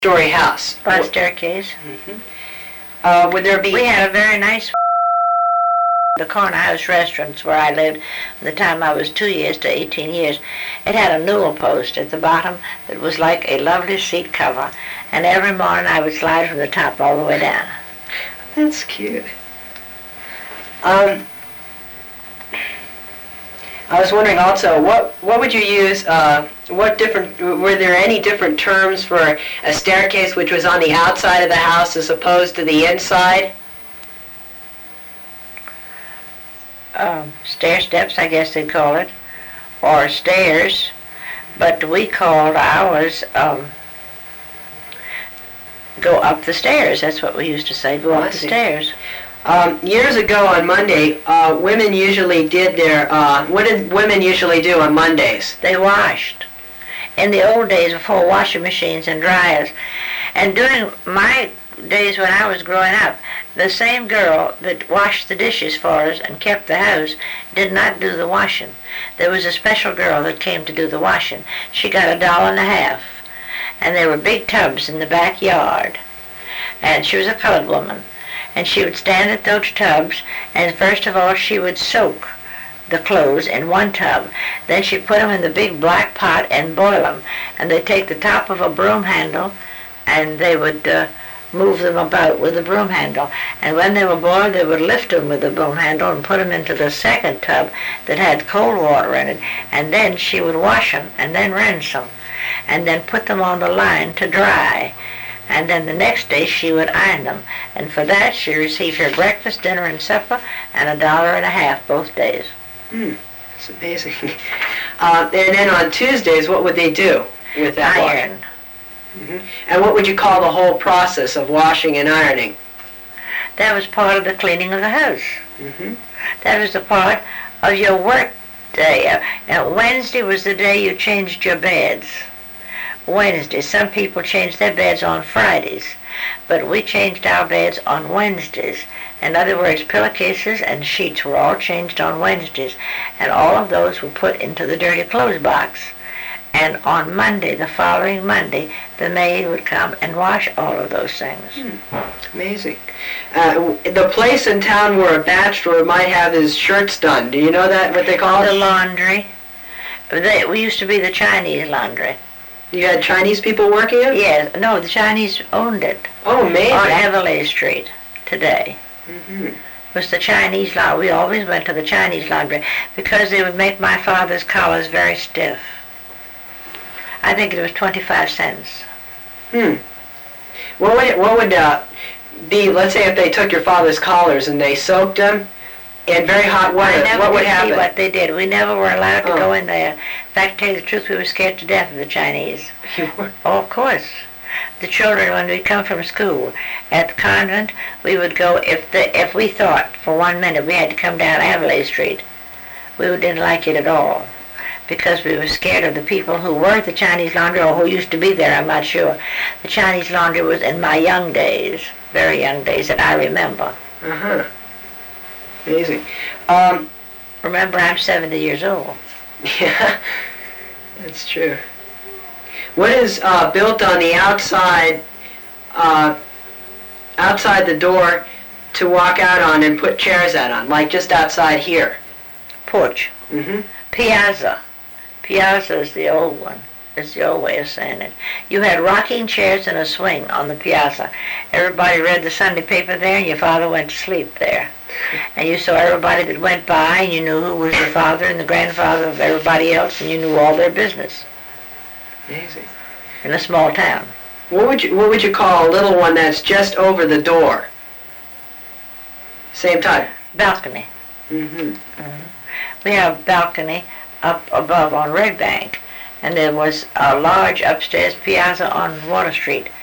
story house. Flat staircase. Would there be... We had a very nice... The Corner House restaurants where I lived from the time I was 2 years to 18 years. It had a newel post at the bottom that was like a lovely seat cover. And every morning I would slide from the top all the way down. That's cute. I was wondering also, what would you use, were there any different terms for a staircase which was on the outside of the house as opposed to the inside? Stair steps, I guess they'd call it, or stairs, but we called ours, go up the stairs. That's what we used to say, go up the stairs. Years ago on Monday, women usually did their, what did women usually do on Mondays? They washed. In the old days before washing machines and dryers. And during my days when I was growing up, the same girl that washed the dishes for us and kept the house did not do the washing. There was a special girl that came to do the washing. She got $1.50, and there were big tubs in the backyard. And she was a colored woman. And she would stand at those tubs, and first of all she would soak the clothes in one tub. Then she'd put them in the big black pot and boil them. And they'd take the top of a broom handle, and they would move them about with the broom handle. And when they were boiled, they would lift them with the broom handle and put them into the second tub that had cold water in it. And then she would wash them, and then rinse them, and then put them on the line to dry. And then the next day she would iron them. And for that she received her breakfast, dinner, and supper, and $1.50 both days. That's amazing. And then on Tuesdays, what would they do with that iron? And what would you call the whole process of washing and ironing? That was part of the cleaning of the house. That was the part of your work day. Wednesday was the day you changed your beds. Wednesday. Some people changed their beds on Fridays, but we changed our beds on Wednesdays. In other words, pillowcases and sheets were all changed on Wednesdays, and all of those were put into the dirty clothes box. And on Monday, the following Monday, the maid would come and wash all of those things. Amazing. The place in town where a bachelor might have his shirts done, do you know that, what they call it? The laundry. We used to be the Chinese laundry. You had Chinese people working it? Yes. No, the Chinese owned it. Oh, amazing. On Everleigh Street today. It was the Chinese laundry. We always went to the Chinese laundry because they would make my father's collars very stiff. I think it was 25 cents. What would be, let's say if they took your father's collars and they soaked them in very hot water, what would happen? I never did see what they did. We never were allowed to go in there. In fact, to tell you the truth, we were scared to death of the Chinese. You were? Oh, of course. The children, when we'd come from school at the convent, we would go, if we thought for 1 minute we had to come down Everleigh Street, we didn't like it at all, because we were scared of the people who were at the Chinese laundry, or who used to be there, I'm not sure. The Chinese laundry was in my young days, very young days that I remember. Amazing. Remember, I'm 70 years old. Yeah, that's true. What is built on the outside the door to walk out on and put chairs out on, like just outside here? Porch. Piazza. Piazza is the old one. It's the old way of saying it. You had rocking chairs and a swing on the piazza. Everybody read the Sunday paper there, and your father went to sleep there. And you saw everybody that went by, and you knew who was the father and the grandfather of everybody else, and you knew all their business. Amazing. In a small town. What would you call a little one that's just over the door? Same type. Balcony. We have a balcony up above on Red Bank, and there was a large upstairs piazza on Water Street.